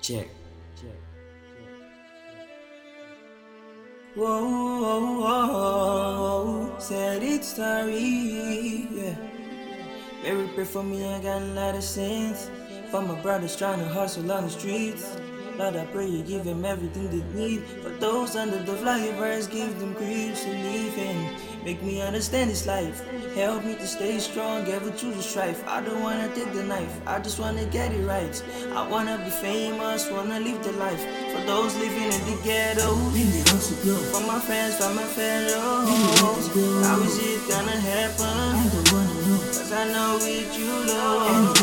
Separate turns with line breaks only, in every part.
Check. Whoa, whoa, whoa, said it's story, yeah. Mary pray for me, I got a lot of sins. For my brothers trying to hustle on the streets. Lord, I pray you give them everything they need. For those under the flyovers, give them griefs to live in. Make me understand this life. Help me to stay strong, ever choose the strife. I don't wanna take the knife, I just wanna get it right. I wanna be famous, wanna live the life. For those living in the ghetto, for my friends, for my fellows. How is it gonna happen? Cause I know with you, Lord.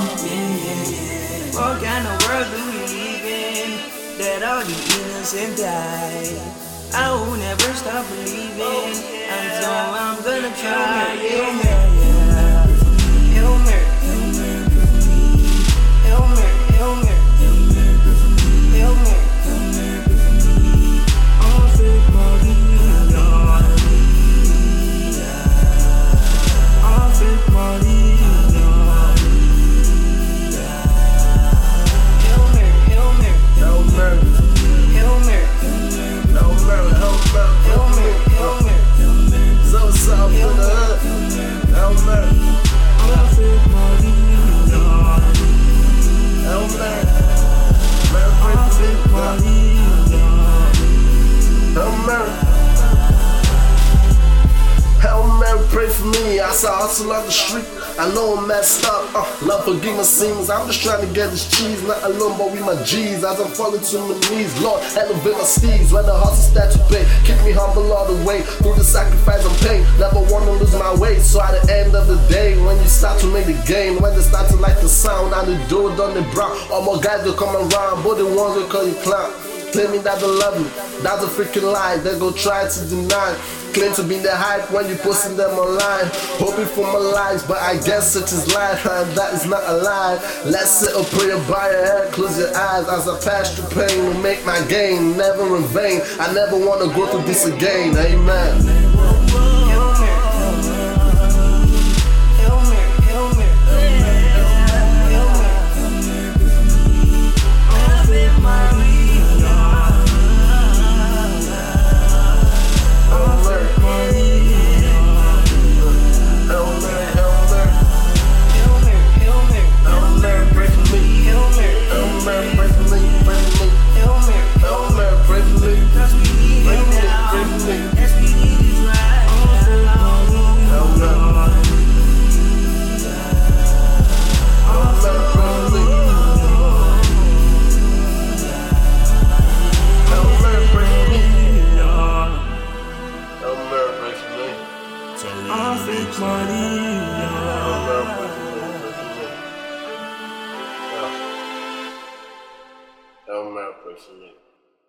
What kind of world do we live in? That all the innocent die. I will never stop believing, and so I'm gonna try. Hail Mary, Hail Mary, Hail Mary, Hail Mary, Hail Mary. I'm fit Maria, I'm fit Maria. Hail Mary, Hail Mary,
Hail Mary,
Hail Mary.
Hail Mary, Hail Mary,
Hail Mary, Hail Mary.
so south in the hood. Hail Mary,
I'm fit Maria.
Hail Mary, Mary pray
I'm
for me.
fit Maria.
Hail Mary, Hail Mary, pray for me. I saw hustle on the street. I know I'm messed up. Lord forgive my sins. I'm just trying to get this cheese. Not alone, but with my G's. As I'm falling to my knees, Lord, elevate my steeds. When the hustle start to pay, keep me humble all the way. Through the sacrifice and pain, never wanna lose my way. So at the end of the day, when you start to make the gain, when they start to like the sound and the dude on the brown, all more guys will come around, but the ones will call you clown. Claiming that they love me, that's a freaking lie. They go try to deny. Claim to be the hype when you posting them online. Hoping for my likes, but I guess it is life, and that is not a lie. Let's sit up, pray, bow your head, close your eyes. As I pass through pain, will make my gain, never in vain. I never wanna go through this again, amen.